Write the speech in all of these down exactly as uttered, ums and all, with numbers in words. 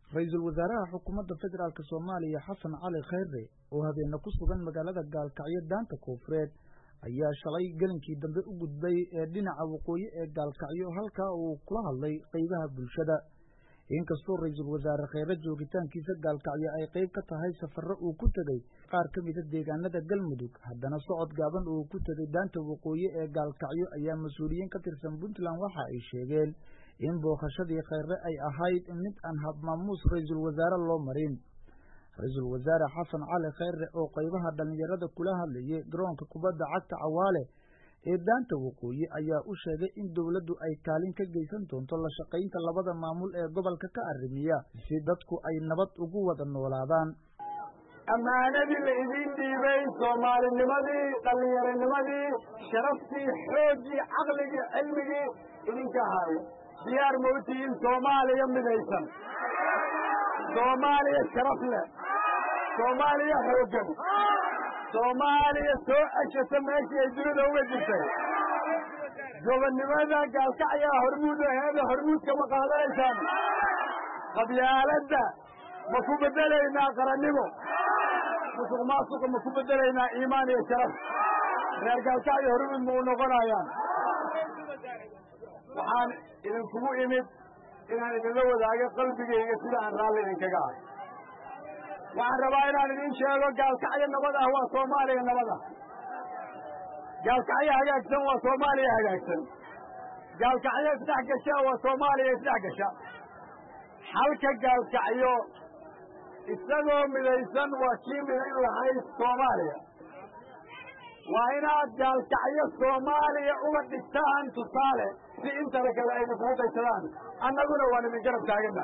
Ra'iisul Wasaaraha Xukuumadda Federaalka Soomaaliya Xasan Cali Khayre oo habeenna ku sugan magaalada Gaalkacyo daanta Koonfureed ayaa shalay galinkii dambe u gudbay ee dhinaca waqooyi ee Gaalkacyo halka uu kula hadlay qaybaha bulshada. Inkastoo Ra'iisul Wasaare Khayre joogitaankiisa Gaalkacyo ay qayb ka tahay safarro uu ku tagay qaar ka mid ah deegaanada Galmudug, haddana socod gaaban uu ku tagay daanta waqooyi ee Gaalkacyo ayaa mas'uuliyiin ka tirsan Puntland waxa ay sheegeen in booqashadii Khayre ay ahayd mid aan hab maamuus Ra'iisul Wasaare loo marin. Ra'iisul Wasaare Xasan Cali Khayre oo qaybaha dhalinyarada kula hadlayay garoonka kubadda cagta Cawaale ee daanta waqooyi ayaa u sheegay in dawladdu ay kaalin ka geysan doonto la shaqaynta labada maamul ee gobolka ka arrimiya si dadku ay nabad ugu wada noolaadaan. ammaanadii la idin dhiibay Soomaalinimadii, dhalinyaranimadii, sharaftii, xoogii, caqligii, cilmigii idinka hayo diyaar ma u tihiin Soomaaliya midaysan, Soomaaliya sharaf leh, Soomaaliya xooggan, Soomaaliya soo ceshata meeshii ay dunida uga jirtay. gobonnimada Gaalkacyo hormuud aheeda hormuudka ma qaadanaysaan. qabyaaladda ma ku bedelaynaa qarannimo, musuq maasuqa ma ku bedelaynaa iimaan iyo sharaf. reer Gaalkacyo hormuud ma u noqonayaan. waxaan idinkugu imid inaan idinla wadaago qalbigayga sida aan raalli idinkaga ahay. waxaan rabaa inaan idin sheego Gaalkacyo nabad ah waa Soomaaliya nabad ah. Gaalkacyo hagaagsan waa Soomaaliya hagaagsan. Gaalkacyo isdhex gasha waa Soomaaliya isdhex gasha. halka Gaalkacyo isagoo midaysan waa kii midayn lahayd Soomaaliya. waa inaad Gaalkacyo Soomaaliya uga dhigtaan tusaale si intana kale ay idinku daysadaan. annaguna waan idin garab taagana.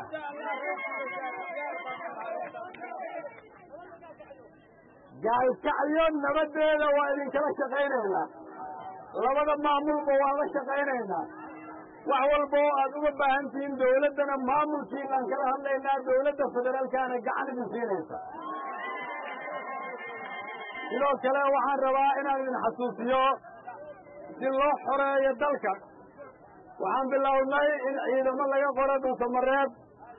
Gaalkacyo nabadeeda waa idinkala shaqaynaynaa. labada maamulba waan la shaqaynaynaa. wax walba oo aad uga baahan tihiin dawladdana maamulkiinaan kala hadlaynaa. dawladda federaalkaana gacan idin siinaysa. sidoo kale waxaan rabaa inaan idin xasuusiyo si loo xoreeyo dalka. waxaan bilownay in ciidamo laga qoro Dhuusamareeb,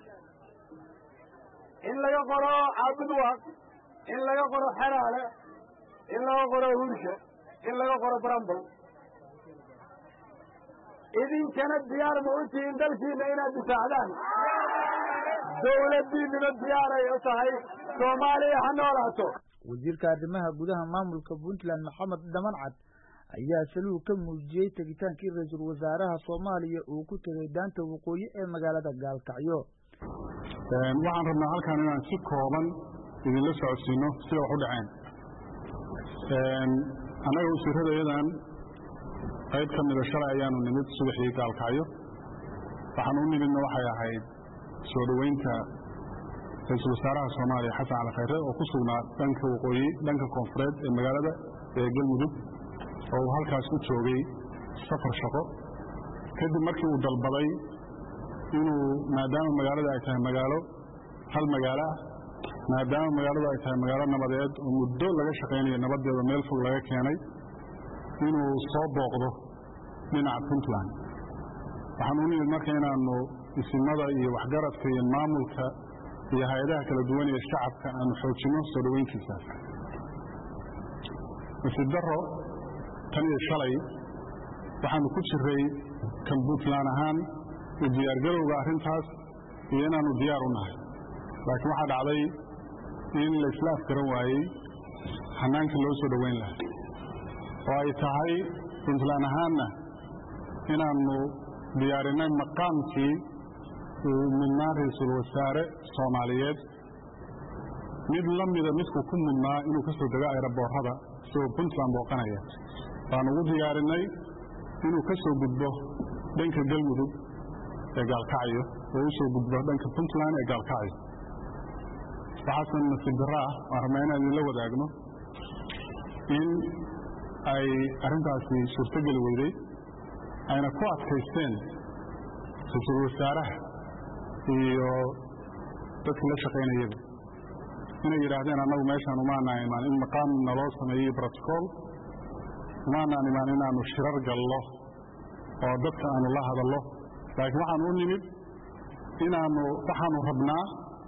in laga qoro Caabudwaaq, in laga qoro Xeraale, in laga qoro Hurshe, in laga qoro Barambal. idinkana diyaar ma u tihiin dalkiina inaad difaacdaan. dawladdiinnuna diyaaray u tahay. Soomaaliya ha noolaato. Wasiirka arrimaha gudaha maamulka Puntland Maxamed Damancad ayaa saluug ka muujiyay tagitaankii Ra'iisul Wasaaraha Soomaaliya uu ku tagay daanta waqooyi ee magaalada Gaalkacyo. waxaan rabnaa halkan inaan si kooban idinla socodsiino sida wax u dhaceen. annaga wasiiradayadan qayb ka mida shalay ayaanu nimid subaxii Gaalkacyo. waxaan u nimidna waxay ahayd soo dhoweynta Ra'iisul Wasaaraha Soomaaliya Xasan Cali Khayre oo ku sugnaa dhanka waqooyi dhanka koonfureed ee magaalada ee Galmudug oo uu halkaas u joogay safar shaqo. kadib markii uu dalbaday inuu maadaama magaalada ay tahay magaalo hal magaalo ah, maadaama magaaladu ay tahay magaalo nabadeed oo muddo laga shaqaynayo nabadeeda meel fog laga keenay, inuu soo booqdo dhinaca Puntland. waxaan u nimid marka inaanu isimada iyo waxgaradka iyo maamulka iyo hay-adaha kala duwan ee shacabka aanu xoojino soo dhoweyntiisaas. nasiib darro tan iyo shalay waxaanu ku jiray kan Puntland ahaan u diyaargarowga arrintaas iyo inaanu diyaar u nahay. laakiin waxaa dhacday in la isla afgaran waayey hanaankii loo soo dhoweyn lahaa, oo ay tahay Puntland ahaanna inaanu diyaarinay maqaamkii uu mudnaa Ra'iisul Wasaare Soomaaliyeed mid la mida midku ku mudnaa inuu ka soo dego ayraboorada isagoo Puntland booqanaya. baan ugu diyaarinay inuu ka soo gudbo dhanka Galmudug ee Gaalkacyo oo u soo gudbo dhanka Puntland ee Gaalkacyo. waxaasan nasiib darro ah waan rabnaa inaan idinla wadaagno in ay arrintaasi suurtogeli weyday, ayna ku adkaysteen Ra'iisul Wasaaraha iyo dadkii la shaqaynayaba inay yidhaahdeen annagu meeshaan umaanaan imaan in maqaam naloo sameeyey brotocool, umaanaan imaan inaanu shirar gallo oo dadka aanu la hadallo. laakiin waxaanu u nimid inaanu waxaanu rabnaa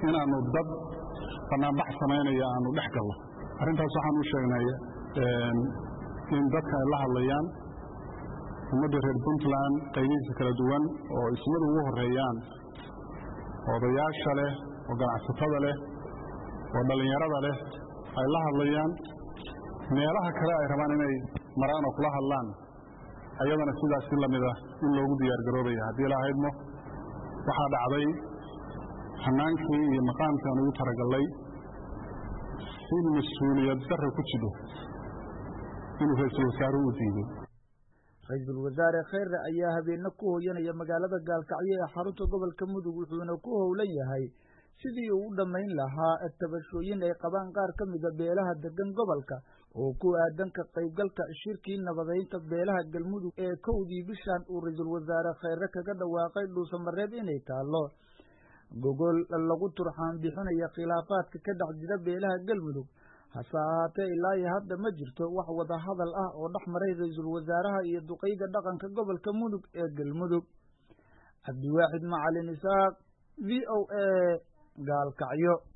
inaanu dad banaanbax samaynaya aanu dhex galno arrintaas waxaan u sheegnay in dadka ay la hadlayaan ummadda reer Puntland qaybihiisa kala duwan oo ismadu ugu horeeyaan odayaasha leh oo ganacsatada leh oo dhalinyarada leh ay la hadlayaan meelaha kale ay rabaan inay maraan oo kula hadlaan ayadana sidaas la mid ah in loogu diyaar garoobaya haddii la haydmo waxaa dhacday hanaankii iyo maqaamkii aan ugu talagalay si mas-uuliyad darro ku jiro inuu ra'iisul wasaaruhu u diiday ra'iisul wasaare Khayre ayaa habeenna ku hooyanaya magaalada Gaalkacyo ee xarunta gobolka Mudug wuxuuna ku howlan yahay sidii uu u dhamayn lahaa tabashooyin ay qabaan qaar ka mid ah beelaha degan gobolka oo ku aadan ka qaybgalka shirkii nabadeynta beelaha Galmudug ee kowdii bishan uu ra'iisul wasaare Khayre kaga dhawaaqay dhuusamareeb inay taalo gogol lagu turxaan bixinaya khilaafaadka ka dhex jira beelaha Galmudug hase ahaatee ilaa iyo hadda ma jirto wax wada hadal ah oo dhex maray ra'iisul wasaaraha iyo duqeyda dhaqanka gobolka Mudug ee Galmudug Cabdiwaaxid Macalin Isaaq V O A Gaalkacyo